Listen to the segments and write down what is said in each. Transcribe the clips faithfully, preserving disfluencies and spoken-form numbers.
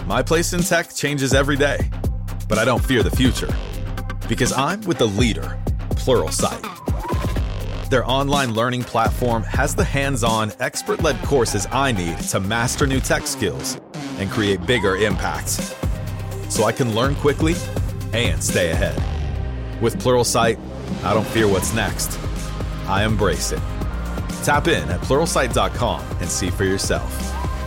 My place in tech changes every day, but I don't fear the future because I'm with the leader, Pluralsight. Their online learning platform has the hands-on, expert-led courses I need to master new tech skills and create bigger impacts, so I can learn quickly and stay ahead. With Pluralsight, I don't fear what's next. I embrace it. Tap in at pluralsight dot com and see for yourself.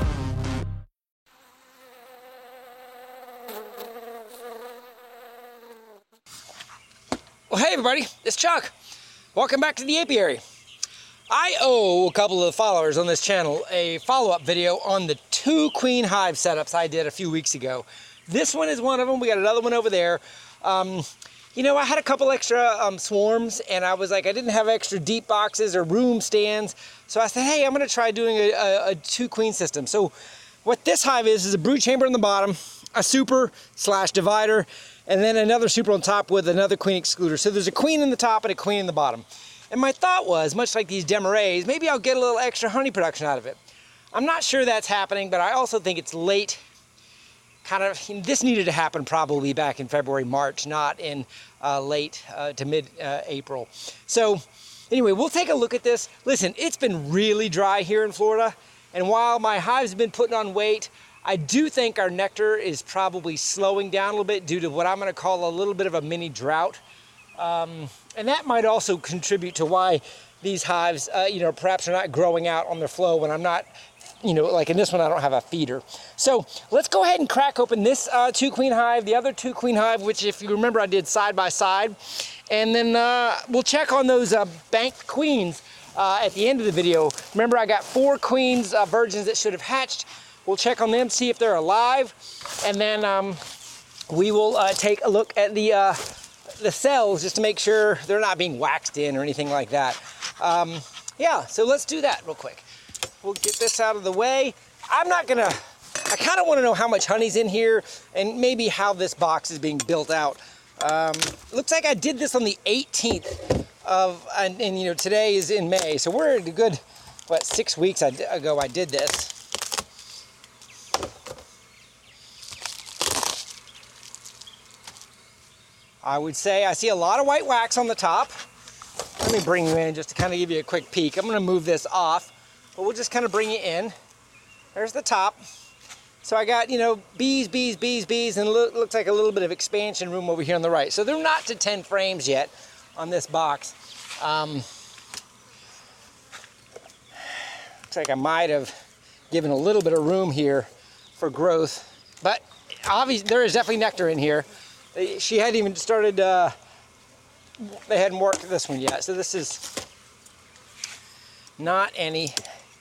Well, hey everybody, it's Chuck. Welcome back to the apiary. I owe a couple of followers on this channel a follow-up video on the two queen hive setups I did a few weeks ago. This one is one of them. We got another one over there. Um, you know, I had a couple extra um, swarms, and I was like, I didn't have extra deep boxes or room stands. So I said, hey, I'm gonna try doing a, a, a two queen system. So what this hive is, is a brood chamber in the bottom, a super slash divider, and then another super on top with another queen excluder. So there's a queen in the top and a queen in the bottom. And my thought was, much like these Demarays, maybe I'll get a little extra honey production out of it. I'm not sure that's happening, but I also think it's late. Kind of, this needed to happen probably back in February, March, not in uh, late uh, to mid-April. Uh, so anyway, we'll take a look at this. Listen, it's been really dry here in Florida. And while my hives have been putting on weight, I do think our nectar is probably slowing down a little bit due to what I'm going to call a little bit of a mini drought. Um, and that might also contribute to why these hives, uh, you know, perhaps are not growing out on their flow when I'm not, you know, like in this one, I don't have a feeder. So let's go ahead and crack open this uh, two queen hive, the other two queen hive, which if you remember, I did side by side. And then uh, we'll check on those uh, banked queens uh, at the end of the video. Remember, I got four queens, uh, virgins that should have hatched. We'll check on them, see if they're alive, and then um, we will uh, take a look at the uh, the cells just to make sure they're not being waxed in or anything like that. Um, yeah, so let's do that real quick. We'll get this out of the way. I'm not gonna, I kind of want to know how much honey's in here and maybe how this box is being built out. Um, looks like I did this on the eighteenth of, and, and you know, today is in May, so we're a good, what, six weeks ago I did this. I would say I see a lot of white wax on the top. Let me bring you in just to kind of give you a quick peek. I'm gonna move this off, but we'll just kind of bring you in. There's the top. So I got, you know, bees, bees, bees, bees, and it looks like a little bit of expansion room over here on the right. So they're not to ten frames yet on this box. Um, looks like I might have given a little bit of room here for growth, but obviously there is definitely nectar in here. She hadn't even started, uh, they hadn't worked this one yet. So this is not anything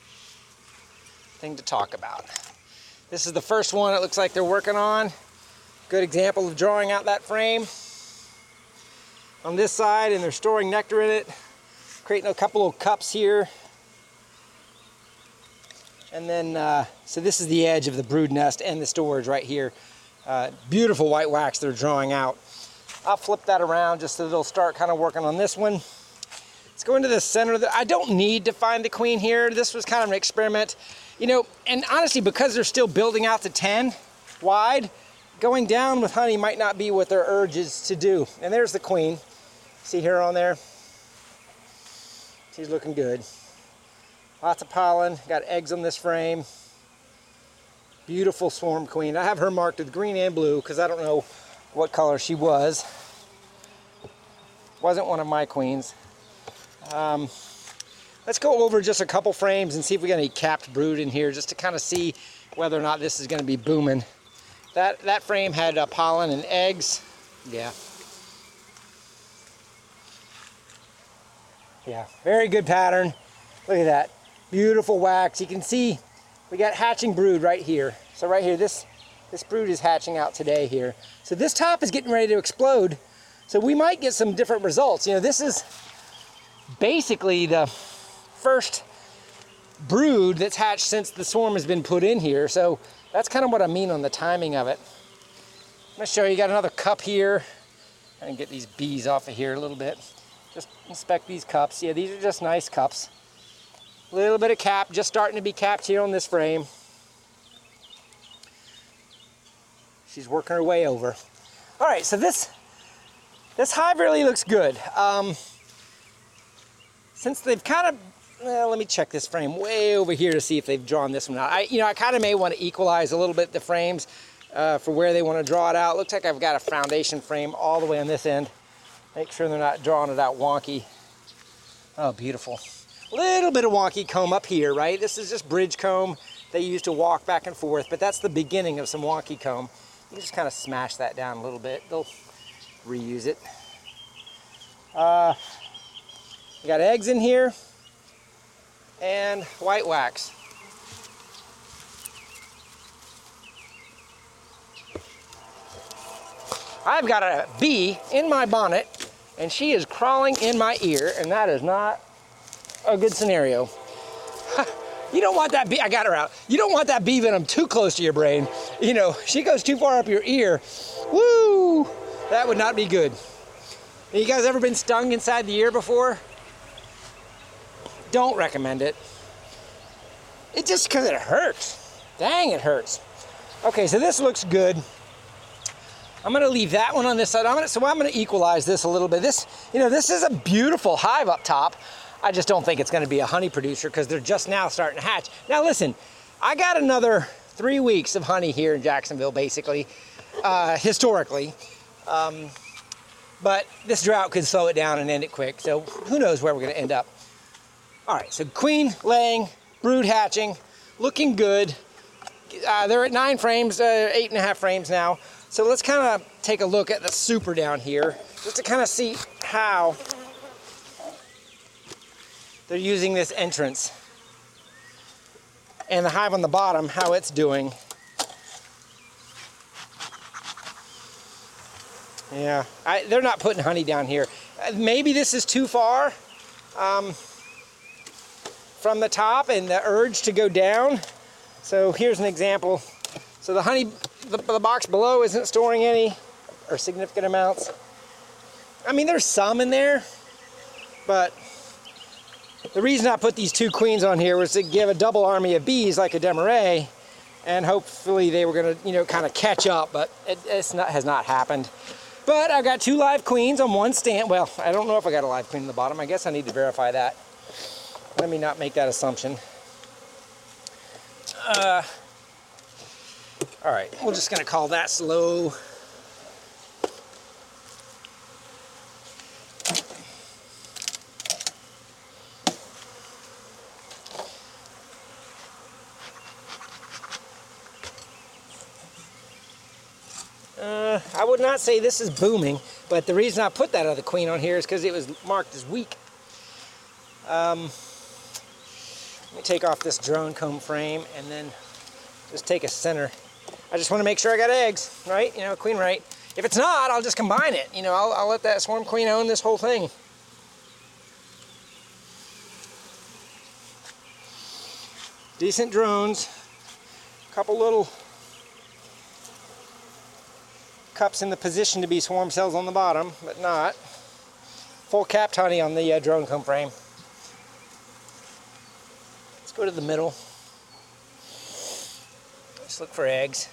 to talk about. This is the first one it looks like they're working on. Good example of drawing out that frame on this side, and they're storing nectar in it, creating a couple of cups here. And then, uh, so this is the edge of the brood nest and the storage right here. Uh, beautiful white wax they're drawing out. I'll flip that around just so they'll start kind of working on this one. Let's go into the center. I don't need to find the queen here. This was kind of an experiment. You know, and honestly, because they're still building out to ten wide, going down with honey might not be what their urge is to do. And there's the queen. See her on there? She's looking good. Lots of pollen, got eggs on this frame. Beautiful swarm queen. I have her marked with green and blue because I don't know what color she was. Wasn't one of my queens. Um, let's go over just a couple frames and see if we got any capped brood in here just to kind of see whether or not this is going to be booming. That, that frame had uh, pollen and eggs. Yeah. Yeah, very good pattern. Look at that. Beautiful wax. You can see we got hatching brood right here. So right here, this, this brood is hatching out today here. So this top is getting ready to explode. So we might get some different results. You know, this is basically the first brood that's hatched since the swarm has been put in here. So that's kind of what I mean on the timing of it. I'm gonna show you, got another cup here. I can get these bees off of here a little bit. Just inspect these cups. Yeah, these are just nice cups. A little bit of cap, just starting to be capped here on this frame. She's working her way over. All right, so this, this hive really looks good. Um, since they've kind of, well, let me check this frame way over here to see if they've drawn this one out. I, you know, I kind of may want to equalize a little bit the frames uh, for where they want to draw it out. Looks like I've got a foundation frame all the way on this end. Make sure they're not drawing it out wonky. Oh, beautiful. Little bit of wonky comb up here, right? This is just bridge comb they use to walk back and forth, but that's the beginning of some wonky comb. You just kind of smash that down a little bit. They'll reuse it. Uh, we got eggs in here and white wax. I've got a bee in my bonnet and she is crawling in my ear, and that is not a good scenario. You don't want that bee, I got her out. You don't want that bee venom too close to your brain. You know, she goes too far up your ear. Woo! That would not be good. You guys ever been stung inside the ear before? Don't recommend it. It just, because it hurts. Dang, it hurts. Okay, so this looks good. I'm gonna leave that one on this side. I'm gonna, so I'm gonna equalize this a little bit. This, you know, this is a beautiful hive up top. I just don't think it's gonna be a honey producer because they're just now starting to hatch. Now listen, I got another three weeks of honey here in Jacksonville, basically, uh, historically. Um, but this drought could slow it down and end it quick. So who knows where we're gonna end up. All right, so queen laying, brood hatching, looking good. Uh, they're at nine frames, uh, eight and a half frames now. So let's kind of take a look at the super down here, just to kind of see how they're using this entrance. And the hive on the bottom, how it's doing. Yeah, I, they're not putting honey down here. Uh, maybe this is too far um, from the top and the urge to go down. So here's an example. So the honey, the, the box below isn't storing any or significant amounts. I mean, there's some in there, but the reason I put these two queens on here was to give a double army of bees like a Desmarais, and hopefully they were gonna, you know, kind of catch up, but it it's not, has not happened. But I got two live queens on one stand. Well, I don't know if I got a live queen in the bottom. I guess I need to verify that. Let me not make that assumption. Uh, all right, we're just gonna call that slow. Uh, I would not say this is booming, but the reason I put that other queen on here is because it was marked as weak. Um, let me take off this drone comb frame and then just take a center. I just want to make sure I got eggs, right? You know, queen right. If it's not, I'll just combine it. You know, I'll, I'll let that swarm queen own this whole thing. Decent drones, a couple little cups in the position to be swarm cells on the bottom, but not. Full capped honey on the uh, drone comb frame. Let's go to the middle. Let's look for eggs.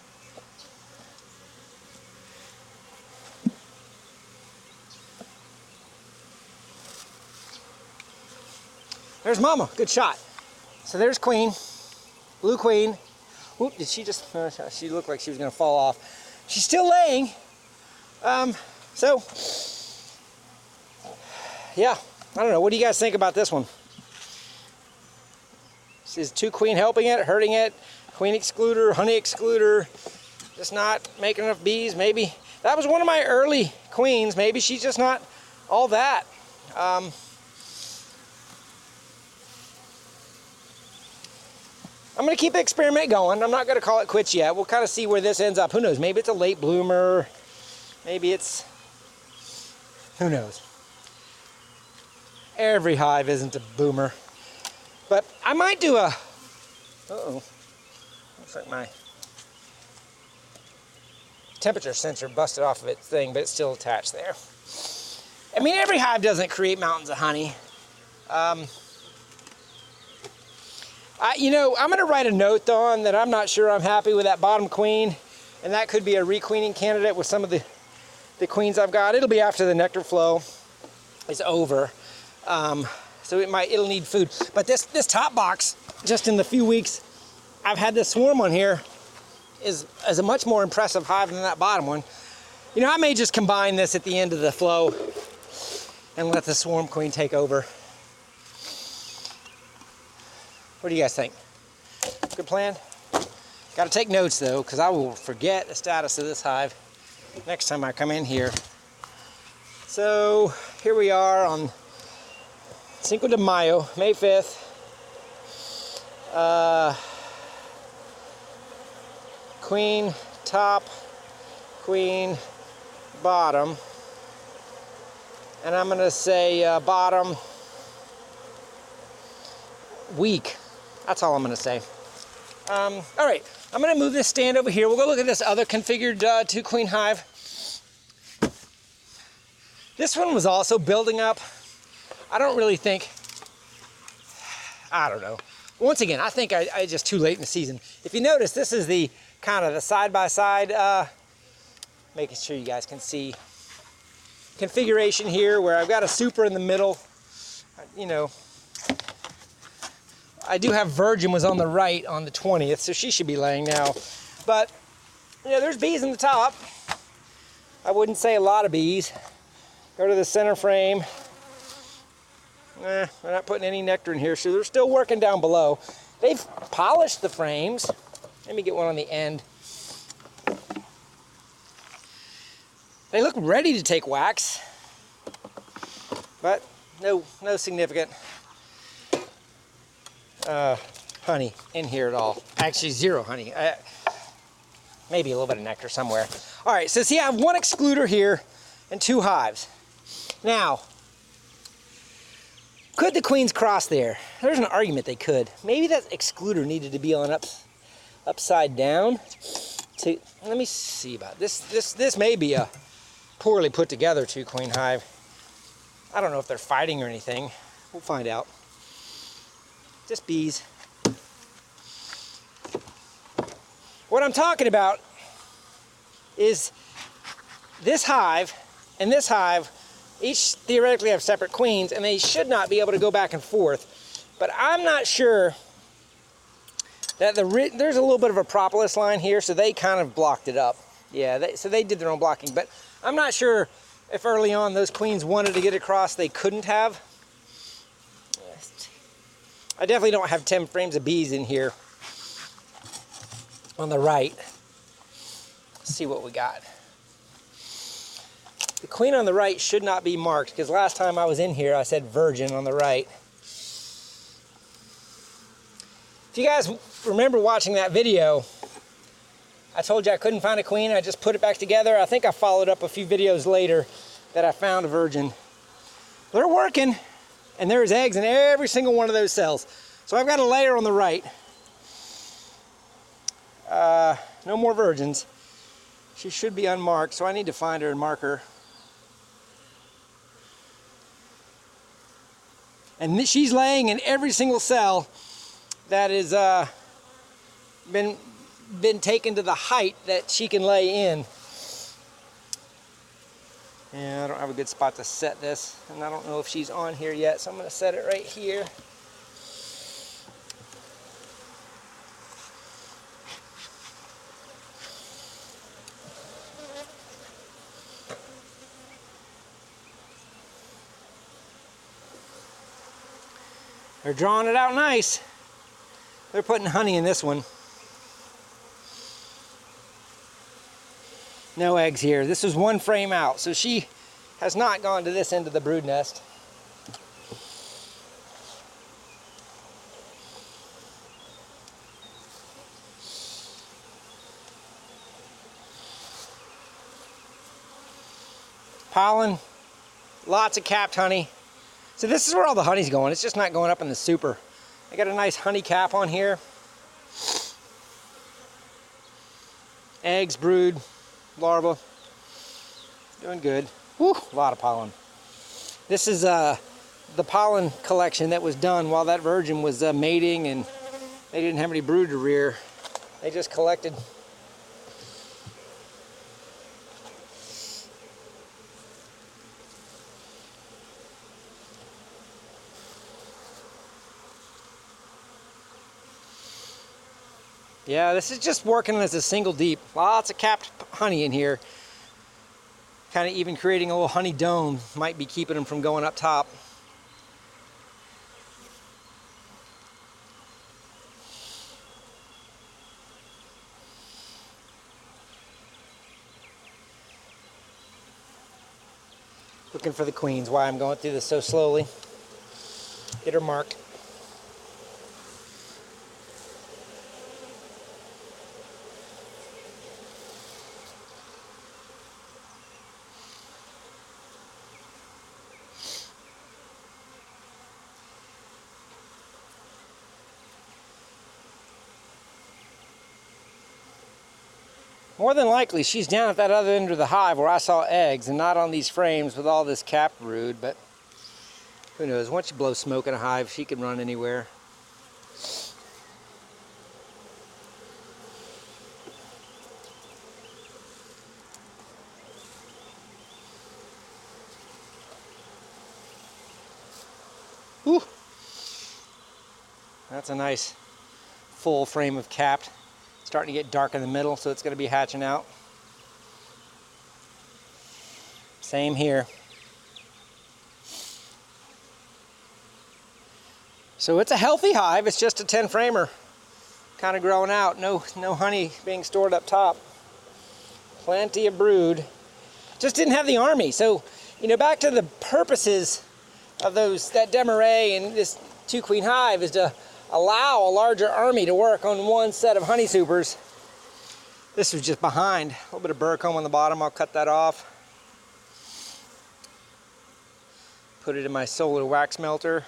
There's mama, good shot. So there's queen, blue queen. Whoop, did she just, uh, she looked like she was gonna fall off. She's still laying. Um, so, yeah, I don't know. What do you guys think about this one? Is two queen helping it, hurting it? Queen excluder, honey excluder, just not making enough bees, maybe. That was one of my early queens. Maybe she's just not all that. Um, I'm gonna keep the experiment going. I'm not gonna call it quits yet. We'll kind of see where this ends up. Who knows? Maybe it's a late bloomer. Maybe it's, who knows? Every hive isn't a boomer. But I might do a, uh-oh. Looks like my temperature sensor busted off of its thing, but it's still attached there. I mean, every hive doesn't create mountains of honey. Um, I, you know, I'm gonna write a note on that I'm not sure I'm happy with that bottom queen. and that could be a requeening candidate with some of the, the queens I've got. It'll be after the nectar flow is over. Um, so it might, it'll need food. But this, this top box, just in the few weeks I've had this swarm on here, is, is a much more impressive hive than that bottom one. You know, I may just combine this at the end of the flow and let the swarm queen take over. What do you guys think? Good plan? Got to take notes though, because I will forget the status of this hive next time I come in here. So here we are on Cinco de Mayo, May fifth. Uh, queen top, queen bottom, and I'm gonna say uh, bottom weak. That's all I'm gonna say. Um, all right, I'm gonna move this stand over here. We'll go look at this other configured uh, two queen hive. This one was also building up. I don't really think, I don't know. Once again, I think I, I just too late in the season. If you notice, this is the kind of the side-by-side, uh, making sure you guys can see configuration here where I've got a super in the middle. You know, I do have Virgin was on the right on the twentieth, so she should be laying now. But, you know, there's bees in the top. I wouldn't say a lot of bees. Go to the center frame. Eh, they're not putting any nectar in here, so they're still working down below. They've polished the frames. Let me get one on the end. They look ready to take wax, but no, no significant uh, honey in here at all. Actually, zero honey. Uh, maybe a little bit of nectar somewhere. All right, so see, I have one excluder here and two hives. Now, could the queens cross there? There's an argument they could. Maybe that excluder needed to be on up, upside down. To, let me see about this. This this may be a poorly put together two queen hive. I don't know if they're fighting or anything. We'll find out. Just bees. What I'm talking about is this hive and this hive each theoretically have separate queens, and they should not be able to go back and forth. But I'm not sure that the, there's a little bit of a propolis line here, so they kind of blocked it up. Yeah, they, so they did their own blocking, but I'm not sure if early on those queens wanted to get across, they couldn't have. I definitely don't have ten frames of bees in here on the right. Let's see what we got. The queen on the right should not be marked, because last time I was in here I said Virgin on the right. If you guys remember watching that video, I told you I couldn't find a queen. I just put it back together. I think I followed up a few videos later that I found a Virgin. They're working, and there's eggs in every single one of those cells. So I've got a layer on the right. Uh, no more Virgins. She should be unmarked, so I need to find her and mark her. And she's laying in every single cell that is uh, been been taken to the height that she can lay in. Yeah, I don't have a good spot to set this, and I don't know if she's on here yet, so I'm going to set it right here. They're drawing it out nice. They're putting honey in this one. No eggs here. This is one frame out, so she has not gone to this end of the brood nest. Pollen, lots of capped honey. So this is where all the honey's going. It's just not going up in the super. I got a nice honey cap on here. Eggs, brood, larva. Doing good. Whew, a lot of pollen. This is uh, the pollen collection that was done while that Virgin was uh, mating, and they didn't have any brood to rear. They just collected Yeah, this is just working as a single deep. Lots of capped honey in here. Kind of even creating a little honey dome might be keeping them from going up top. Looking for the queens, why I'm going through this so slowly. Get her marked. More than likely, she's down at that other end of the hive where I saw eggs and not on these frames with all this capped brood, but who knows? Once you blow smoke in a hive, she can run anywhere. Whew. That's a nice full frame of capped. Starting to get dark in the middle, so it's going to be hatching out. Same here. So it's a healthy hive. It's just a ten framer, kind of growing out. No, no honey being stored up top. Plenty of brood. Just didn't have the army. So, you know, back to the purposes of those that Desmarais and this two queen hive is to allow a larger army to work on one set of honey supers. This was just behind. A little bit of burr comb on the bottom. I'll cut that off. Put it in my solar wax melter.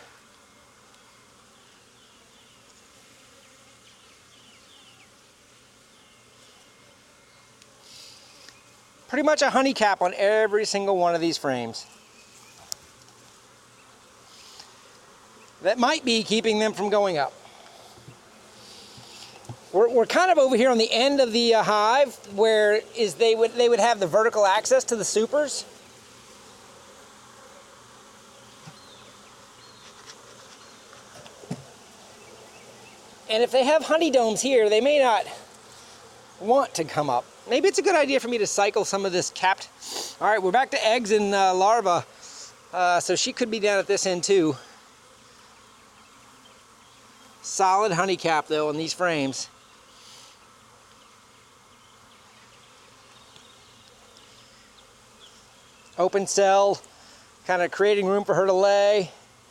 Pretty much a honey cap on every single one of these frames. That might be keeping them from going up. We're, we're kind of over here on the end of the uh, hive where is they would they would have the vertical access to the supers. And if they have honey domes here, they may not want to come up. Maybe it's a good idea for me to cycle some of this capped. All right, we're back to eggs and uh, larvae. Uh, so she could be down at this end too. Solid honey cap though on these frames. Open cell, kind of creating room for her to lay.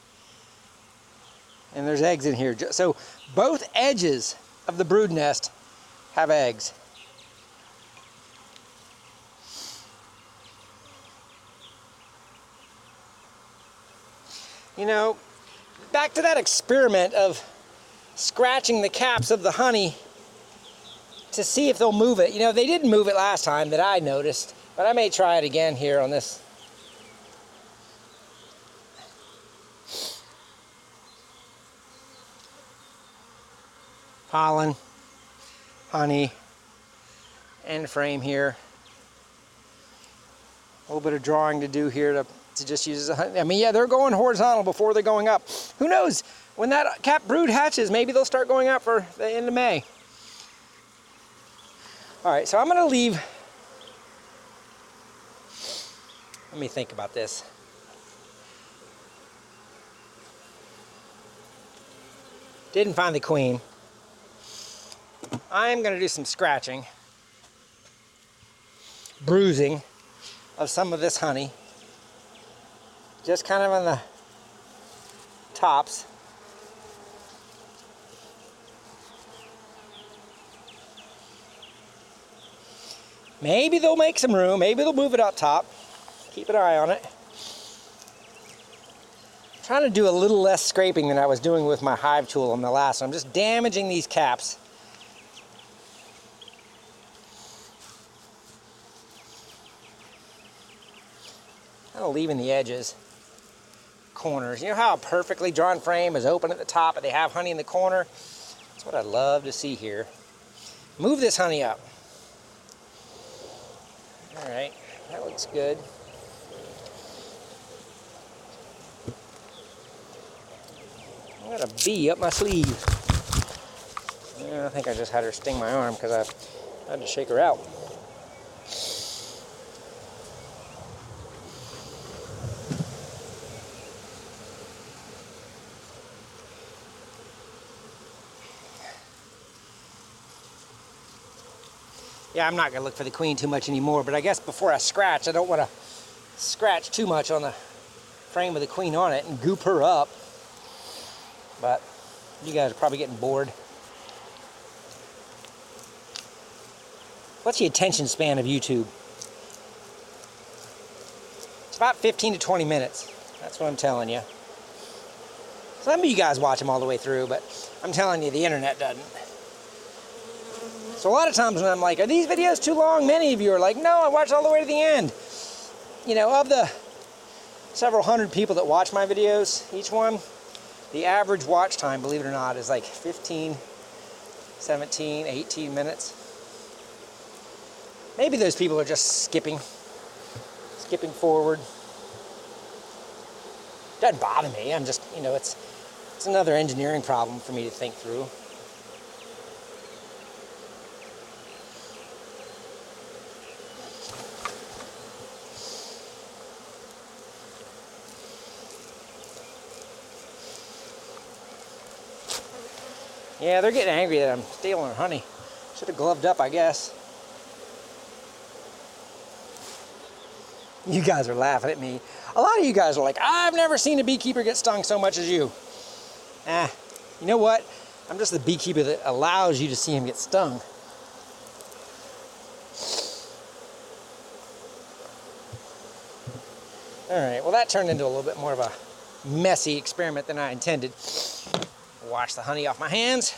And there's eggs in here. So both edges of the brood nest have eggs. You know, back to that experiment of scratching the caps of the honey to see if they'll move it. You know, they didn't move it last time that I noticed, but I may try it again here on this. Pollen, honey, end frame here. A little bit of drawing to do here to, to just use as a honey. I mean, yeah, they're going horizontal before they're going up. Who knows? When that cap brood hatches, maybe they'll start going out for the end of May. All right, so I'm gonna leave. Let me think about this. Didn't find the queen. I'm gonna do some scratching, bruising of some of this honey. Just kind of on the tops. Maybe they'll make some room, maybe they'll move it up top. Keep an eye on it. I'm trying to do a little less scraping than I was doing with my hive tool on the last one. I'm just damaging these caps. Kind of leaving the edges, corners. You know how a perfectly drawn frame is open at the top and they have honey in the corner? That's what I'd love to see here. Move this honey up. All right, that looks good. I got a bee up my sleeve. Yeah, I think I just had her sting my arm because I had to shake her out. Yeah, I'm not going to look for the queen too much anymore, but I guess before I scratch, I don't want to scratch too much on the frame with the queen on it and goop her up. But you guys are probably getting bored. What's the attention span of YouTube? It's about fifteen to twenty minutes. That's what I'm telling you. Some of you guys watch them all the way through, but I'm telling you, the internet doesn't. So a lot of times when I'm like, are these videos too long? Many of you are like, no, I watched all the way to the end. You know, of the several hundred people that watch my videos, each one, the average watch time, believe it or not, is like fifteen, seventeen, eighteen minutes. Maybe those people are just skipping, skipping forward. Doesn't bother me. I'm just, you know, it's, it's another engineering problem for me to think through. Yeah, they're getting angry that I'm stealing their honey. Should have gloved up, I guess. You guys are laughing at me. A lot of you guys are like, I've never seen a beekeeper get stung so much as you. Ah, you know what? I'm just the beekeeper that allows you to see him get stung. All right, well that turned into a little bit more of a messy experiment than I intended. Wash the honey off my hands.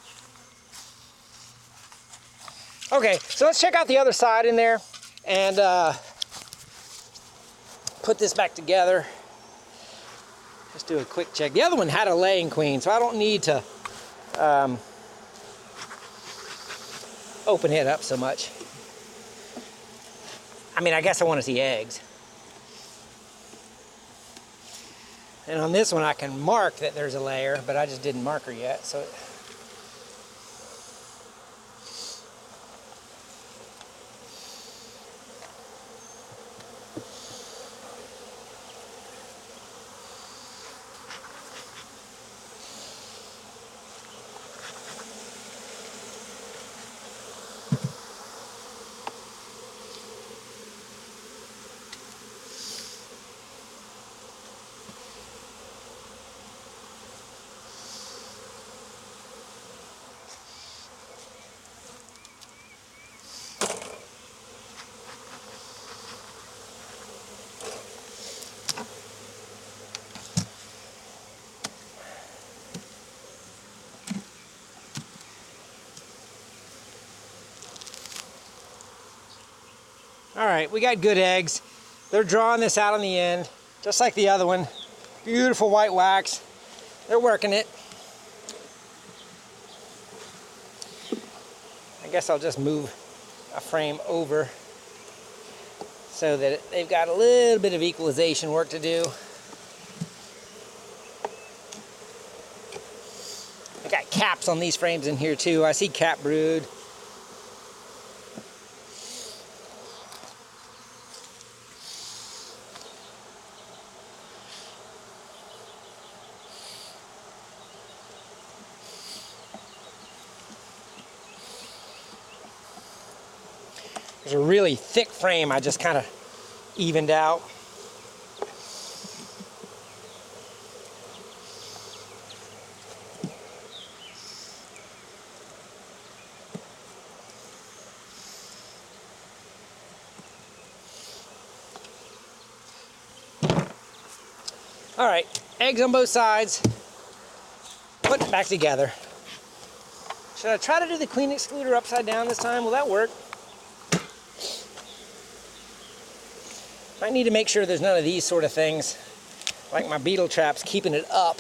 Okay, so let's check out the other side in there and uh, put this back together. Just do a quick check. The other one had a laying queen, so I don't need to um, open it up so much. I mean, I guess I want to see eggs. And on this one, I can mark that there's a layer, but I just didn't mark her yet. So, all right, we got good eggs. They're drawing this out on the end, just like the other one. Beautiful white wax. They're working it. I guess I'll just move a frame over so that they've got a little bit of equalization work to do. I got caps on these frames in here too. I see cap brood. There's a really thick frame I just kind of evened out. All right, eggs on both sides. Put it back together. Should I try to do the queen excluder upside down this time? Will that work? I need to make sure there's none of these sort of things, like my beetle traps, keeping it up.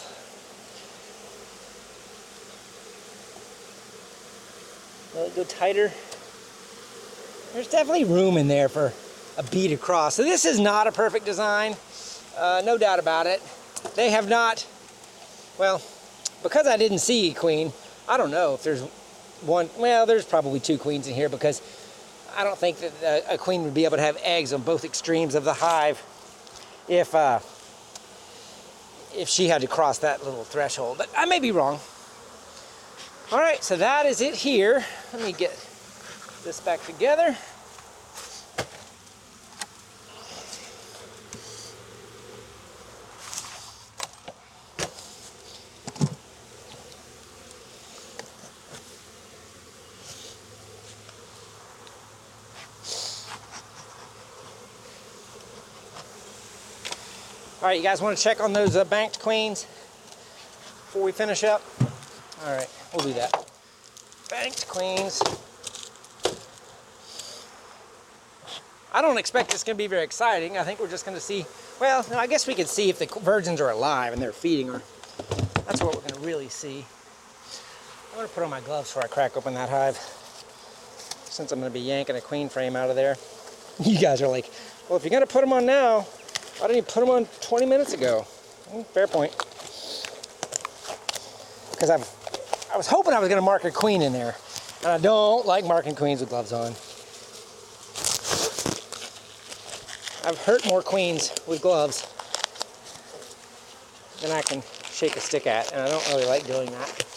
Will it go tighter? There's definitely room in there for a bead across. So this is not a perfect design, uh, no doubt about it. They have not, well, because I didn't see a queen, I don't know if there's one, well, there's probably two queens in here because I don't think that a queen would be able to have eggs on both extremes of the hive if uh, if she had to cross that little threshold. But I may be wrong. All right, so that is it here. Let me get this back together. All right, you guys want to check on those uh, banked queens before we finish up? All right, we'll do that. Banked queens. I don't expect this is going to be very exciting. I think we're just going to see, well, no, I guess we can see if the virgins are alive and they're feeding, or that's what we're going to really see. I'm going to put on my gloves before I crack open that hive, since I'm going to be yanking a queen frame out of there. You guys are like, well, if you're going to put them on now, why didn't you put them on twenty minutes ago? Fair point. Because I've, I was hoping I was going to mark a queen in there. And I don't like marking queens with gloves on. I've hurt more queens with gloves than I can shake a stick at. And I don't really like doing that.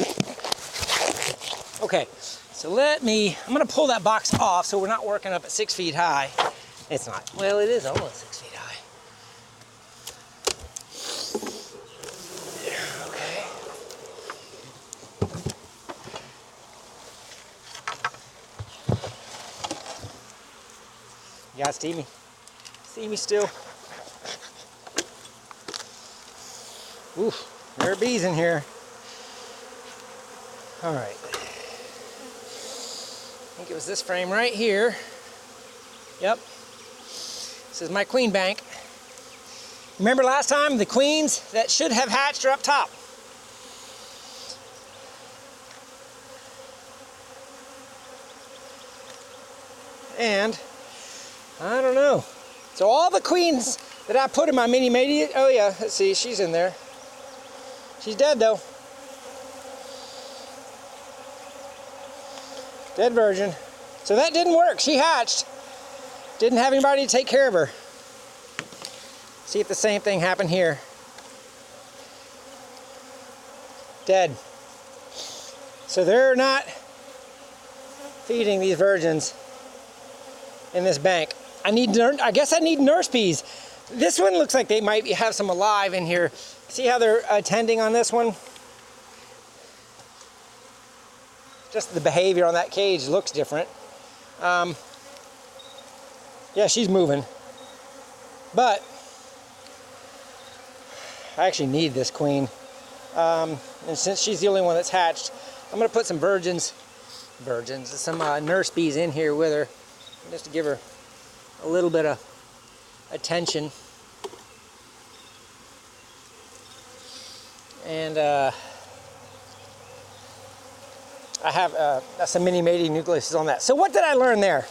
Okay, so let me, I'm going to pull that box off so we're not working up at six feet high. It's not. Well, it is almost six feet high. You guys see me? See me still? Oof, there are bees in here. All right. I think it was this frame right here. Yep. This is my queen bank. Remember last time, the queens that should have hatched are up top. And I don't know. So all the queens that I put in my mini matey, oh yeah, let's see, she's in there. She's dead though. Dead virgin. So that didn't work. She hatched. Didn't have anybody to take care of her. See if the same thing happened here. Dead. So they're not feeding these virgins in this bank. I need, I guess I need nurse bees. This one looks like they might have some alive in here. See how they're attending on this one? Just the behavior on that cage looks different. Um, yeah, she's moving. But I actually need this queen. Um, and since she's the only one that's hatched, I'm gonna put some virgins, virgins, some uh, nurse bees in here with her, just to give her a little bit of attention. And uh, I have uh, some mini mating nucleuses on that. So what did I learn there?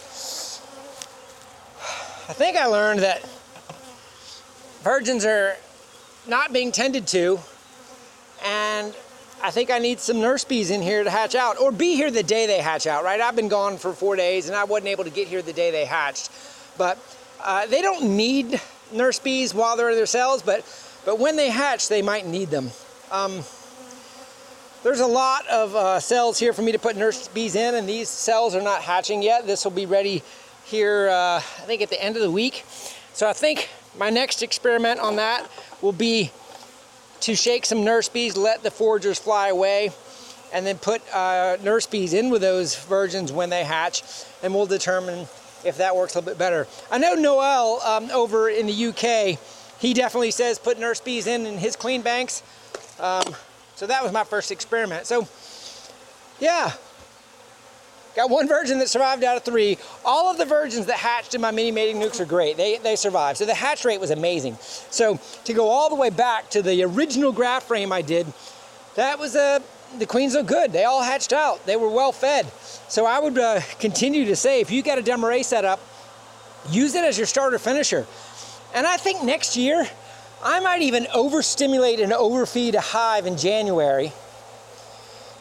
I think I learned that virgins are not being tended to, and I think I need some nurse bees in here to hatch out, or be here the day they hatch out, right? I've been gone for four days and I wasn't able to get here the day they hatched. But uh, they don't need nurse bees while they're in their cells, but, but when they hatch, they might need them. Um, there's a lot of uh, cells here for me to put nurse bees in, and these cells are not hatching yet. This will be ready here, uh, I think at the end of the week. So I think my next experiment on that will be to shake some nurse bees, let the foragers fly away, and then put uh, nurse bees in with those virgins when they hatch, and we'll determine if that works a little bit better. I know Noel um, over in the U K, he definitely says put nurse bees in in his queen banks. Um, so that was my first experiment. So yeah, got one virgin that survived out of three. All of the virgins that hatched in my mini mating nukes are great. They, they survived. So the hatch rate was amazing. So to go all the way back to the original graft frame I did, that was a, the queens look good. They all hatched out. They were well fed. So I would uh, continue to say, if you got a Demarest setup, use it as your starter finisher. And I think next year, I might even overstimulate and overfeed a hive in January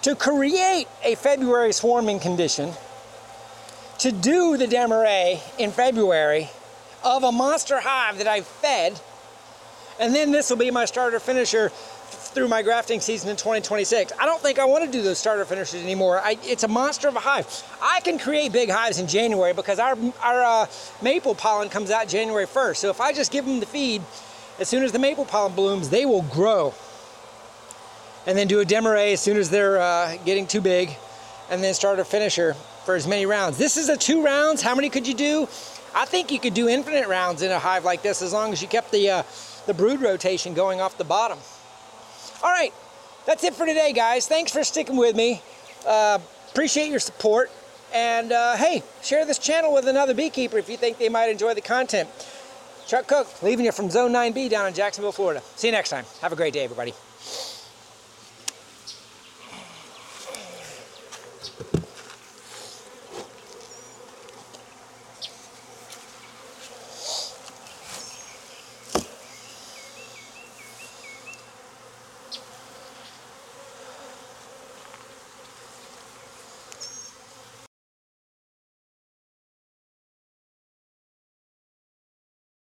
to create a February swarming condition, to do the demarrhea in February of a monster hive that I've fed, and then this will be my starter finisher through my grafting season in twenty twenty-six. I don't think I want to do those starter finishers anymore. I, it's a monster of a hive. I can create big hives in January because our, our uh, maple pollen comes out January first. So if I just give them the feed, as soon as the maple pollen blooms, they will grow. And then do a demarrhea as soon as they're uh, getting too big, and then start a finisher for as many rounds. This is a two rounds. How many could you do? I think you could do infinite rounds in a hive like this as long as you kept the, uh, the brood rotation going off the bottom. All right, that's it for today, guys. Thanks for sticking with me. Uh, appreciate your support. And uh, hey, share this channel with another beekeeper if you think they might enjoy the content. Chuck Cook, leaving you from Zone nine B down in Jacksonville, Florida. See you next time. Have a great day, everybody.